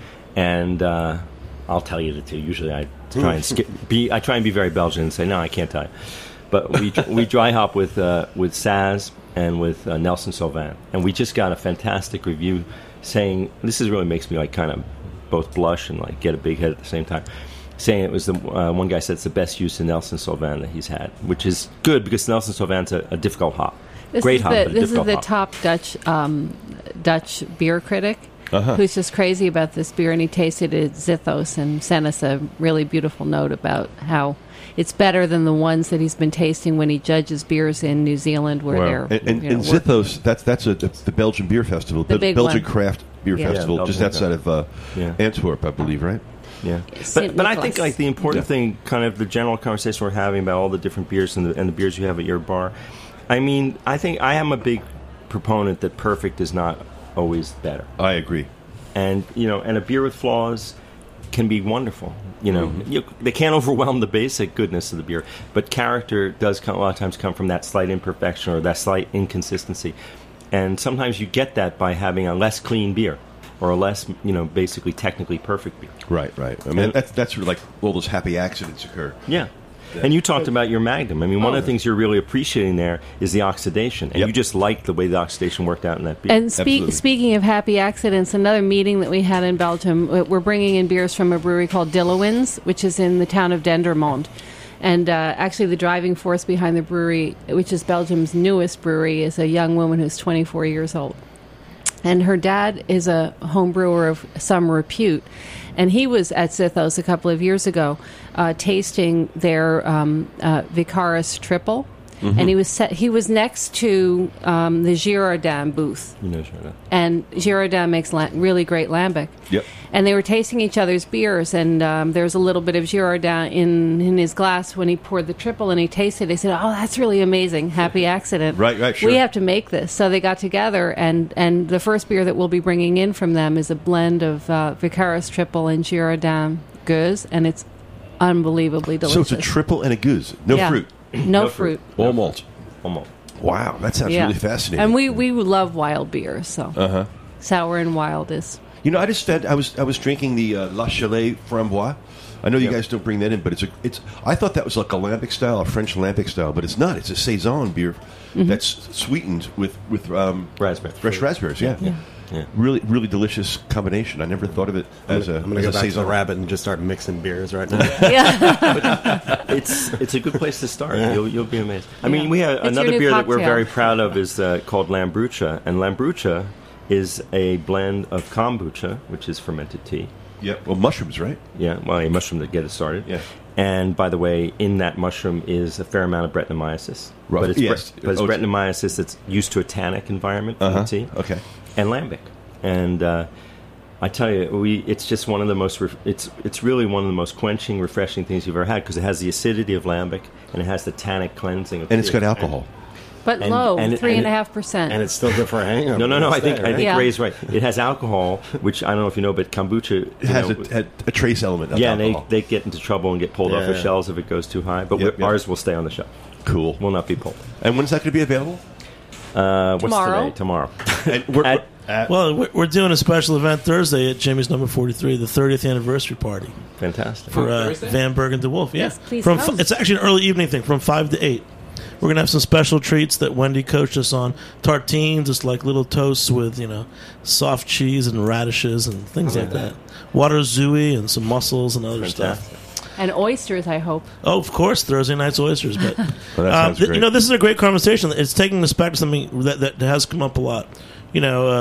And uh, I'll tell you the two. Usually I try and skip, be I try and be very Belgian and say, no, I can't tell you. But we we dry hop with uh, with Saz and with uh, Nelson Sauvin, and we just got a fantastic review saying this is really makes me like kind of both blush and like get a big head at the same time. Saying it was the uh, one guy said it's the best use of Nelson Sauvin that he's had, which is good because Nelson Sauvin's a, a difficult hop, This great is hop, the, but a this is difficult the hop. top Dutch um, Dutch beer critic Uh-huh. who's just crazy about this beer, and he tasted it at Zithos and sent us a really beautiful note about how it's better than the ones that he's been tasting when he judges beers in New Zealand, where Wow. they're And, and, you know, and working- Zithos, that's that's a, that's the Belgian Beer Festival, The Bel- big Belgian one. Craft Beer Yeah. Festival, Yeah, just Belgian outside of uh, Yeah. Antwerp, I believe, right? Yeah, Saint but but I think Nicholas. like the important Yeah. thing, kind of the general conversation we're having about all the different beers and the, and the beers you have at your bar. I mean, I think I am a big proponent that perfect is not always better, I agree. and you know, and a beer with flaws can be wonderful. You know, Mm-hmm. you, they can't overwhelm the basic goodness of the beer, but character does come, a lot of times come from that slight imperfection or that slight inconsistency, and sometimes you get that by having a less clean beer or a less, you know, basically technically perfect beer. Right, right. I mean, And- that's that's where like all those happy accidents occur. Yeah. And you talked about your Magnum. I mean, one Oh. of the things you're really appreciating there is the oxidation. And Yep. you just like the way the oxidation worked out in that beer. And speak, Absolutely. speaking of happy accidents, another meeting that we had in Belgium, uh, we're bringing in beers from a brewery called Dillewins, which is in the town of Dendermonde. And uh, actually, the driving force behind the brewery, which is Belgium's newest brewery, is a young woman who's twenty-four years old. And her dad is a home brewer of some repute. And he was at Zithos a couple of years ago uh, tasting their um, uh, Vicaris Triple. And he was set, he was next to um, the Girardin booth. you know, sure. And Girardin makes la- really great lambic. Yep. And they were tasting each other's beers, and um, there was a little bit of Girardin in, in his glass when he poured the triple, and he tasted it. They said, "Oh, that's really amazing. Happy accident. Right, right, sure. We have to make this." So they got together, and, and the first beer that we'll be bringing in from them is a blend of uh, Vicaris Triple and Girardin Gueuze, and it's unbelievably So delicious. it's a triple and a goose. No Yeah. fruit. No, No fruit. fruit. All malt. Almost. Wow, that sounds Yeah. really fascinating. And we, we love wild beer, so Uh-huh. sour and wild is... You know, I just had, I was I was drinking the uh, La Chalet Framboise. I know you Yep. guys don't bring that in, but it's a it's. I thought that was like a lambic style, a French lambic style, but it's not. It's a saison beer that's sweetened with with um, Raspberry. fresh raspberries. Yeah. Yeah. Yeah. really really delicious combination. I never thought of it as a I'm going to as go a back to saison. the rabbit and just start mixing beers right now. Yeah. It's it's a good place to start. Yeah. You'll, you'll be amazed. I Yeah. mean, we have It's your another new beer that we're cocktail. very proud of is uh, called Lambrucha. And Lambrucha is a blend of kombucha, which is fermented tea. Yep. Well, mushrooms, right? Yeah, well, a mushroom to get it started. Yeah. And by the way, in that mushroom is a fair amount of Brettanomyces. Right. But it's, Yes. Bre- but it's Oh, it's- Brettanomyces that's used to a tannic environment for Uh-huh. the tea. Okay. And lambic. And uh, I tell you, we it's just one of the most ref- it's it's really one of the most quenching, refreshing things you've ever had because it has the acidity of lambic and it has the tannic cleansing of And it's tea. got alcohol. But And- low, and it- three and and a it- half percent. And it's still good for a hangover. No, no, no. I It's think there, I right? think Yeah. Ray's right. It has alcohol, which I don't know if you know, but kombucha It has you know, a, a, a trace element of yeah, and they, alcohol. they get into trouble and get pulled off Yeah, the yeah. shelves if it goes too high. But Yep, we're- yep. ours will stay on the shelf. Cool. Will not be pulled. And when's that going to be available? Uh, what's Tomorrow. today? Tomorrow. And we're, At- at- Well, we're- we're doing a special event Thursday at Jimmy's Number forty-three, the thirtieth anniversary party Fantastic. for uh, Thursday? Van Bergen de Wolf. Yeah, Yes, please from come. f- it's actually an early evening thing from five to eight. We're gonna have some special treats that Wendy coached us on. Tartines, just like little toasts with you know soft cheese and radishes and things like that. Water zooey and some mussels and other stuff. Fantastic. And oysters, I hope. Oh, of course, Thursday night's oysters. But Well, that um, sounds th- great. you know, this is a great conversation. It's taking us back to something that, that has come up a lot. You know, uh,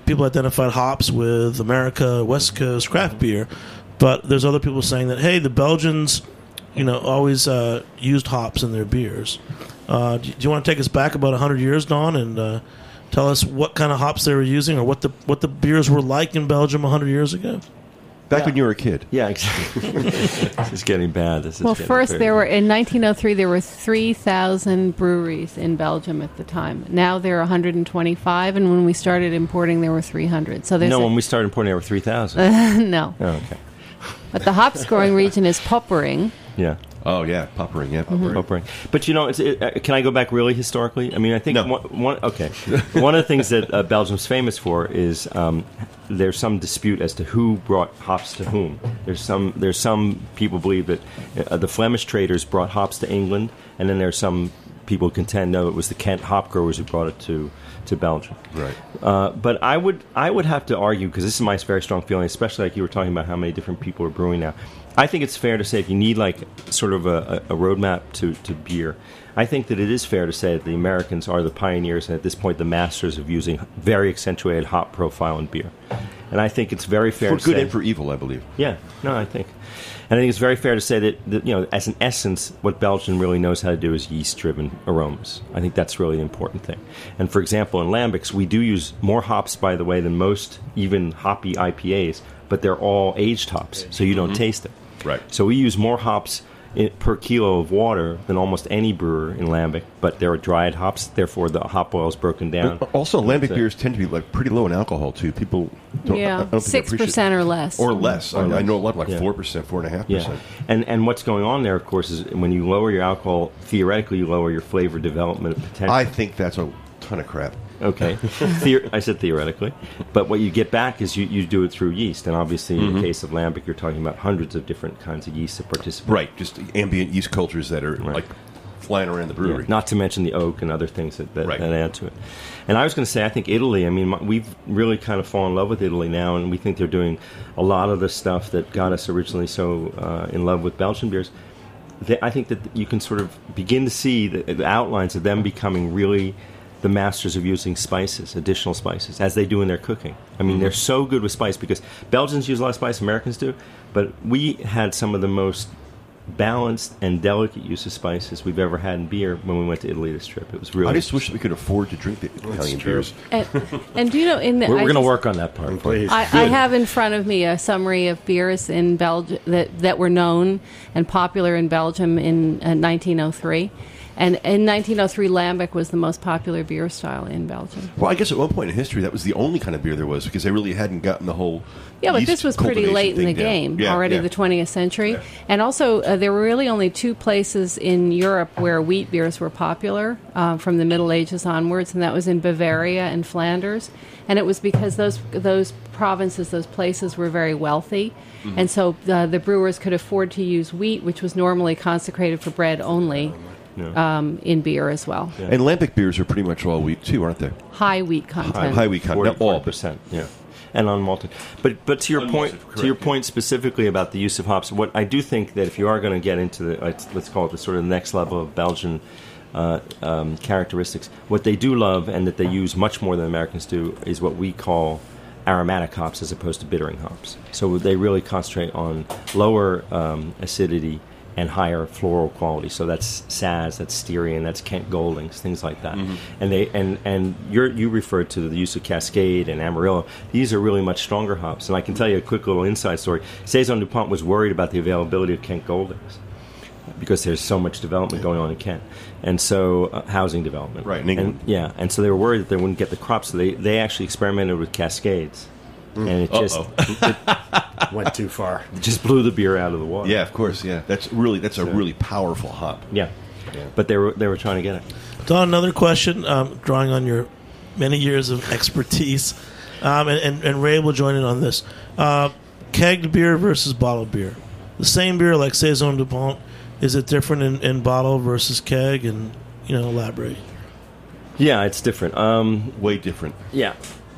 people identified hops with America, West Coast craft beer, but there's other people saying that, hey, the Belgians, you know, always uh, used hops in their beers. Uh, do, do you want to take us back about one hundred years, Don, and uh, tell us what kind of hops they were using or what the what the beers were like in Belgium one hundred years ago? Back Yeah. when you were a kid. Yeah, exactly. This is getting bad. This is Well, getting first very there were bad. in nineteen oh three there were three thousand breweries in Belgium at the time. Now there are one hundred twenty-five, and when we started importing, there were three hundred. So there's No, a- when we started importing, there were three thousand. no. Oh, okay. But the hop scoring region is Poppering. Yeah. Oh, yeah, poppering, yeah. Mm-hmm. Poppering. But you know, it's, it, uh, can I go back really historically? I mean, I think No. one, one. Okay, one of the things that uh, Belgium's famous for is um, there's some dispute as to who brought hops to whom. There's some. There's some people believe that uh, the Flemish traders brought hops to England, and then there's some people who contend no, it was the Kent hop growers who brought it to to Belgium. Right. Uh, but I would I would have to argue, because this is my very strong feeling, especially like you were talking about how many different people are brewing now. I think it's fair to say if you need like sort of a, a roadmap to, to beer, I think that it is fair to say that the Americans are the pioneers and at this point the masters of using very accentuated hop profile in beer. And I think it's very fair For to good say, and for evil, I believe. yeah, no, I think. And I think it's very fair to say that, that, you know, as an essence, what Belgium really knows how to do is yeast-driven aromas. I think that's really the important thing. And for example, in lambics, we do use more hops, by the way, than most even hoppy I P As, but they're all aged hops, so you don't taste it. Right. So we use more hops in, per kilo of water than almost any brewer in lambic, but they're dried hops, therefore the hop oil is broken down. Also, lambic So- beers tend to be like pretty low in alcohol too. People don't. I Yeah, don't think they six appreciate- percent or less. or less. I, I know a lot like Yeah. four percent, four and a half Yeah, percent. and and what's going on there, of course, is when you lower your alcohol, theoretically, you lower your flavor development potential. I think that's a ton of crap. Okay, Theor- I said theoretically, but what you get back is you, you do it through yeast, and obviously in the case of lambic, you're talking about hundreds of different kinds of yeast that participate. Right. Just ambient yeast cultures that are like flying around the brewery. Yeah, not to mention the oak and other things that, that, Right. that add to it. And I was going to say, I think Italy, I mean, my, we've really kind of fallen in love with Italy now, and we think they're doing a lot of the stuff that got us originally so uh, in love with Belgian beers. They, I think that you can sort of begin to see the, the outlines of them becoming really the masters of using spices, additional spices, as they do in their cooking. I mean, they're so good with spice because Belgians use a lot of spice, Americans do, but we had some of the most balanced and delicate use of spices we've ever had in beer when we went to Italy this trip. It was really. I just wish that we could afford to drink the Italian beers. And, and do you know in the we're I we're going to just- work on that part. Please. I, I have in front of me a summary of beers in Belgium that, that were known and popular in Belgium in uh, nineteen oh three. And in nineteen oh three, Lambic was the most popular beer style in Belgium. Well, I guess at one point in history, that was the only kind of beer there was because they really hadn't gotten the whole. Yeah, but yeast this was pretty cultivation late in the thing down. game, Yeah, already yeah. the twentieth century. And also, uh, there were really only two places in Europe where wheat beers were popular uh, from the Middle Ages onwards, and that was in Bavaria and Flanders. And it was because those those provinces, those places were very wealthy. Mm-hmm. And so uh, the brewers could afford to use wheat, which was normally consecrated for bread only, um, in beer as well. And lambic beers are pretty much all wheat too, aren't they? High wheat content. High wheat content, not all, but percent, yeah, and unmalted. But but to your point, Unmalted, to your correct, point specifically about the use of hops, what I do think that if you are going to get into the let's, let's call it the sort of next level of Belgian uh, um, characteristics, what they do love and that they use much more than Americans do is what we call aromatic hops as opposed to bittering hops. So they really concentrate on lower um, acidity and higher floral quality. So that's Saz, that's Styrian, that's Kent Goldings, things like that. Mm-hmm. And they and and you're, you referred to the use of Cascade and Amarillo. These are really much stronger hops. And I can tell you a quick little inside story. Saison DuPont was worried about the availability of Kent Goldings because there's so much development going on in Kent, and so uh, housing development. Right, in England. And, yeah, and so they were worried that they wouldn't get the crops. So they they actually experimented with Cascades, and it just it, Went too far. it just blew the beer out of the water. Yeah, of course. Yeah, that's really that's a really powerful hop. Yeah, but they were they were trying to get it. Don, another question, um, drawing on your many years of expertise, um, and, and, and Ray will join in on this. Uh, kegged beer versus bottled beer. The same beer like Saison DuPont, is it different in, in bottle versus keg? And, you know, elaborate. Yeah, it's different. Um, Way different. yeah.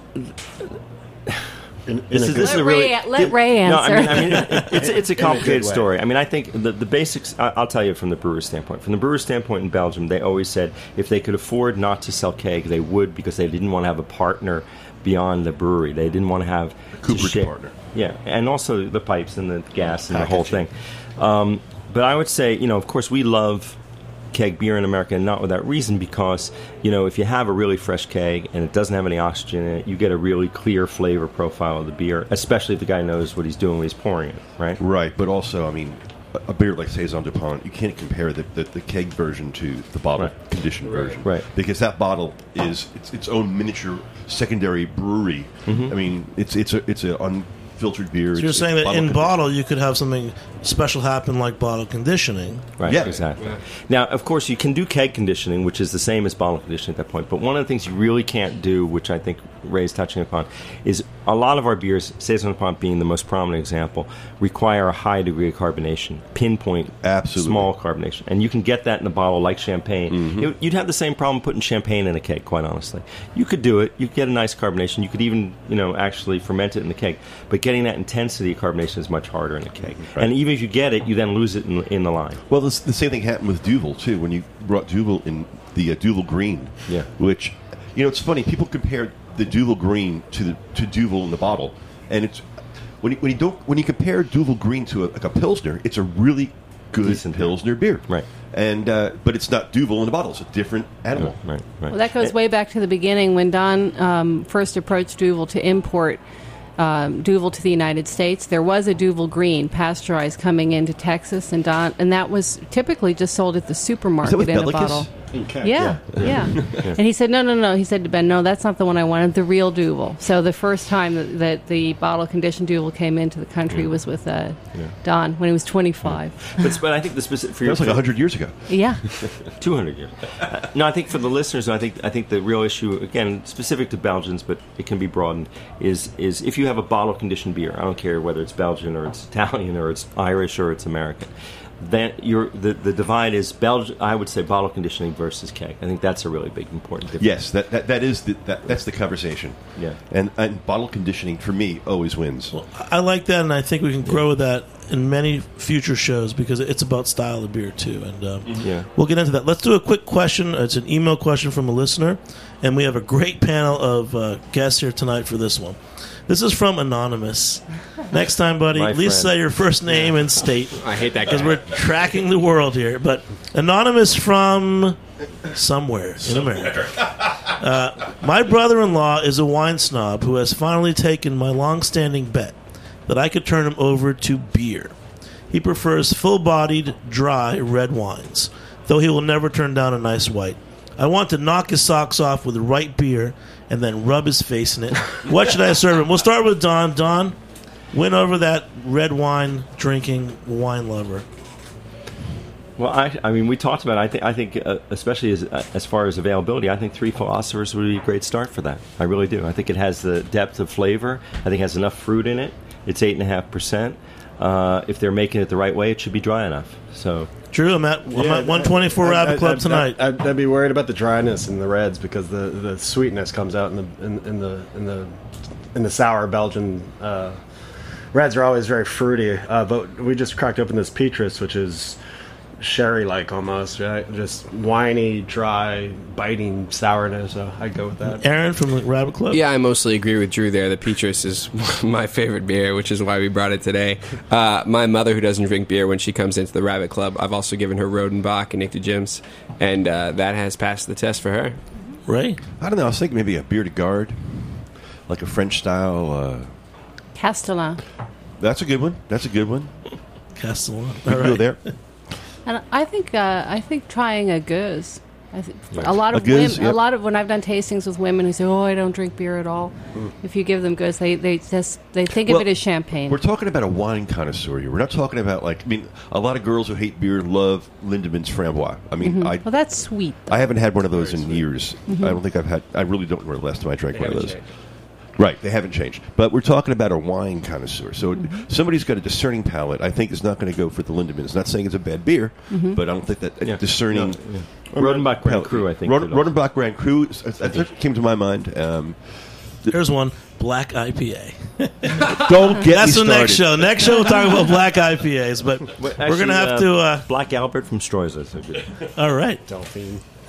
In, in This a is, good- this is a Let really Ray- let Ray No, I mean, answer. I mean it- it's it's a complicated way. story. I mean, I think the the basics. I- I'll tell you from the brewer's standpoint. From the brewer's standpoint in Belgium, they always said if they could afford not to sell keg, they would because they didn't want to have a partner beyond the brewery. They didn't want to have Cooper's to share. partner. Yeah, and also the pipes and the gas and the whole thing. Packaging. Um, but I would say, you know, of course, we love keg beer in America, and not without reason, because, you know, if you have a really fresh keg and it doesn't have any oxygen in it, you get a really clear flavor profile of the beer, especially if the guy knows what he's doing when he's pouring it, right? Right, but also, I mean, a, a beer like Saison Dupont, you can't compare the, the, the keg version to the bottle Right. conditioned version. Right. Because that bottle is its, its own miniature secondary brewery. Mm-hmm. I mean, it's it's a it's a unfiltered beer. So you're It's- saying it's that in conditioned. bottle you could have something special happen like bottle conditioning. Right, Yeah. exactly. Now, of course, you can do keg conditioning, which is the same as bottle conditioning at that point. But one of the things you really can't do, which I think Ray's touching upon, is a lot of our beers, Saison Dupont being the most prominent example, require a high degree of carbonation, pinpoint, Absolutely. small carbonation. And you can get that in a bottle like champagne. Mm-hmm. It- you'd have the same problem putting champagne in a keg, quite honestly. You could do it. You could get a nice carbonation. You could even, you know, actually ferment it in the keg. But getting that intensity of carbonation is much harder in a keg. Right. And even if you get it, you then lose it in, in the line. Well, this, the same thing happened with Duvel too. When you brought Duvel in the uh, Duvel Green, Yeah. which you know it's funny. People compare the Duvel Green to the to Duvel in the bottle, and it's when you, when you don't when you compare Duvel Green to a, like a Pilsner, it's a really good Decent beer. Pilsner beer, Right. And uh, but it's not Duvel in the bottle; it's a different animal. Right, right. Well, that goes way back to the beginning when Don um, first approached Duvel to import um, Duvel to the United States. There was a Duvel Green pasteurized coming into Texas, and Don, and that was typically just sold at the supermarket with in a Bellicus? bottle. Okay. Yeah, yeah. And he said, no, no, no. He said to Ben, no, that's not the one I wanted, the real Duvel. So the first time that, that the bottle conditioned Duvel came into the country was with uh, Don when he was twenty-five. But, but I think the specific for That your was like a hundred years ago. Yeah. two hundred years. Uh, no, I think for the listeners, I think I think the real issue, again, specific to Belgians, but it can be broadened, is is if you have a bottle conditioned beer, I don't care whether it's Belgian or it's Italian or it's Irish or it's American. Then you're, the the divide is Belgian. I would say bottle conditioning versus keg. I think that's a really big important difference. Yes, that that, that is the, that, that's the conversation. Yeah. and and bottle conditioning for me always wins. I like that, and I think we can grow with that in many future shows because it's about style of beer too. And um, Yeah. we'll get into that. Let's do a quick question. It's an email question from a listener, and we have a great panel of uh, guests here tonight for this one. This is from Anonymous. Next time, buddy, My at least friend. say your first name and state. I hate that Because guy. we're tracking the world here. But Anonymous from somewhere in America. Uh, my brother-in-law is a wine snob who has finally taken my long-standing bet that I could turn him over to beer. He prefers full-bodied, dry red wines, though he will never turn down a nice white. I want to knock his socks off with the right beer and then rub his face in it. What should I serve him? We'll start with Don. Don, win over that red wine drinking wine lover. Well, I, I mean, we talked about it. I think, I think uh, especially as as far as availability, I think Three Philosophers would be a great start for that. I really do. I think it has the depth of flavor. I think it has enough fruit in it. It's eight and a half percent. Uh, if they're making it the right way, it should be dry enough. So, True, I'm at, I'm at one twenty-four Rabbit Club tonight. I'd, I'd be worried about the dryness in the reds because the, the sweetness comes out in the in, in the in the in the sour Belgian uh, reds are always very fruity. Uh, but we just cracked open this Petrus, which is sherry-like almost, right? Just whiny, dry, biting sourness. So I'd go with that. Aaron from the Rabbit Club? Yeah, I mostly agree with Drew there. The Petrus is my favorite beer, which is why we brought it today. Uh, my mother, who doesn't drink beer, when she comes into the Rabbit Club, I've also given her Rodenbach and Nick de Jim's, and uh, that has passed the test for her. Ray? I don't know. I was thinking maybe a beer de garde, like a French style. Uh, Castellan. that's a good one. That's a good one. Castellan. We can go there. And I think uh, I think trying a goose. I th- a lot of A goose, women, yep. a lot of when I've done tastings with women who say, "Oh, I don't drink beer at all." Mm. If you give them goose, they they just they think of Well, it as champagne. We're talking about a wine connoisseur here. We're not talking about like I mean, a lot of girls who hate beer love Lindemann's Framboise. I mean, I Well, that's sweet. I haven't had one of those in years. I don't think I've had. I really don't remember the last time I drank They one of haven't those. changed. Right, they haven't changed. But we're talking about a wine connoisseur. So somebody's got a discerning palate. I think is not going to go for the Lindemann's. Not saying it's a bad beer, but I don't think that a Yeah. discerning. No, yeah. Rodenbach Grand palate- Cru, I think. Rod- could also- Rodenbach Grand Cru. That's what came to my mind. Um, Here's one. Black I P A. don't get That's me the next started. show. Next show we'll talk about black I P As, but Well, we're going to actually, have to... Uh, Black Albert from Streusel. So good. all right. Delphine.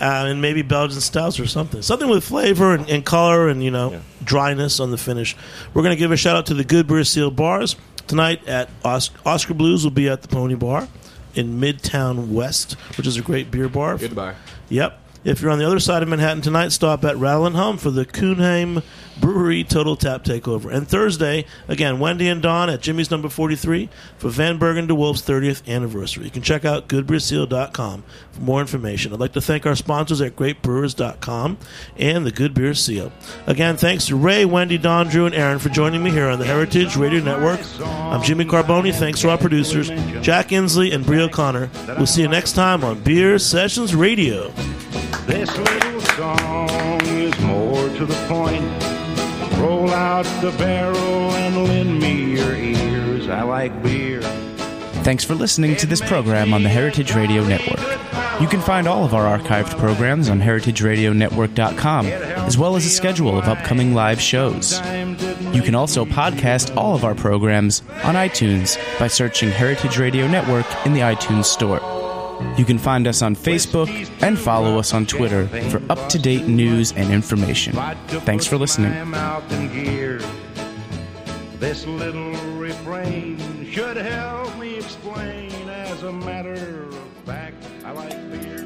uh, and maybe Belgian stouts or something. Something with flavor and, and color and, you know, yeah. dryness on the finish. We're going to give a shout out to the Good Beer Seal bars. Tonight at Os- Oscar Blues will be at the Pony Bar in Midtown West, which is a great beer bar. Good bar. Yep. If you're on the other side of Manhattan tonight, stop at Rattle and Hum for the Kuhnheim Brewery Total Tap Takeover. And Thursday, again, Wendy and Don at Jimmy's Number forty-three for Van Bergen de Wolf's thirtieth anniversary. You can check out good beer seal dot com for more information. I'd like to thank our sponsors at great brewers dot com and the Good Beer Seal. Again, thanks to Ray, Wendy, Don, Drew, and Aaron for joining me here on the Heritage Radio Network. I'm Jimmy Carboni. Thanks to our producers, Jack Inslee and Brie O'Connor. We'll see you next time on Beer Sessions Radio. This little song is more to the point. Roll out the barrel and lend me your ears. I like beer. Thanks for listening to this program on the Heritage Radio Network. You can find all of our archived programs on heritage radio network dot com, as well as a schedule of upcoming live shows. You can also podcast all of our programs on iTunes by searching Heritage Radio Network in the iTunes Store. You can find us on Facebook and follow us on Twitter for up-to-date news and information. Thanks for listening. This little refrain should help me explain. As a matter of fact, I like beer.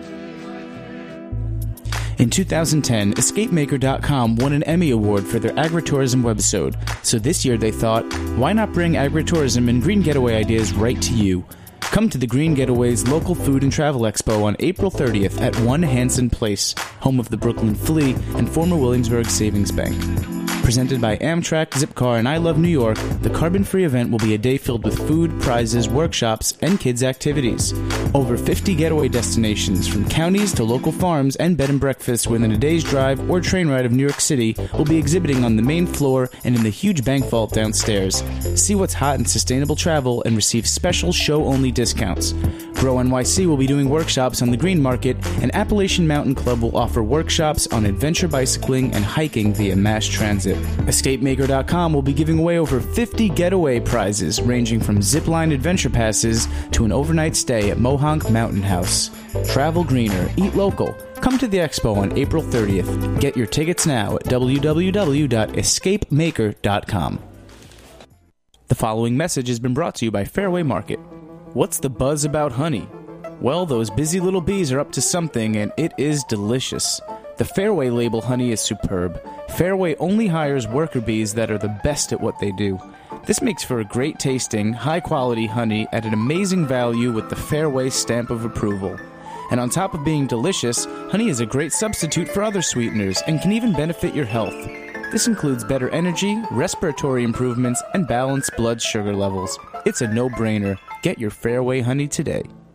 In two thousand ten, escape maker dot com won an Emmy Award for their agritourism webisode. So this year they thought, why not bring agritourism and green getaway ideas right to you? Come to the Green Getaway's local food and travel expo on April thirtieth at One Hanson Place, home of the Brooklyn Flea and former Williamsburg Savings Bank. Presented by Amtrak, Zipcar, and I Love New York, the carbon-free event will be a day filled with food, prizes, workshops, and kids' activities. Over fifty getaway destinations, from counties to local farms and bed and breakfasts within a day's drive or train ride of New York City, will be exhibiting on the main floor and in the huge bank vault downstairs. See what's hot in sustainable travel and receive special show-only discounts. Grow N Y C will be doing workshops on the green market, and Appalachian Mountain Club will offer workshops on adventure bicycling and hiking via mass transit. escape maker dot com will be giving away over fifty getaway prizes, ranging from zipline adventure passes to an overnight stay at Mohonk Mountain House. Travel greener, eat local. Come to the expo on April thirtieth. Get your tickets now at w w w dot escape maker dot com. The following message has been brought to you by Fairway Market. What's the buzz about honey? Well, those busy little bees are up to something, and it is delicious. The Fairway label honey is superb. Fairway only hires worker bees that are the best at what they do. This makes for a great tasting, high quality honey at an amazing value with the Fairway stamp of approval. And on top of being delicious, honey is a great substitute for other sweeteners and can even benefit your health. This includes better energy, respiratory improvements, and balanced blood sugar levels. It's a no-brainer. Get your Fairway honey today.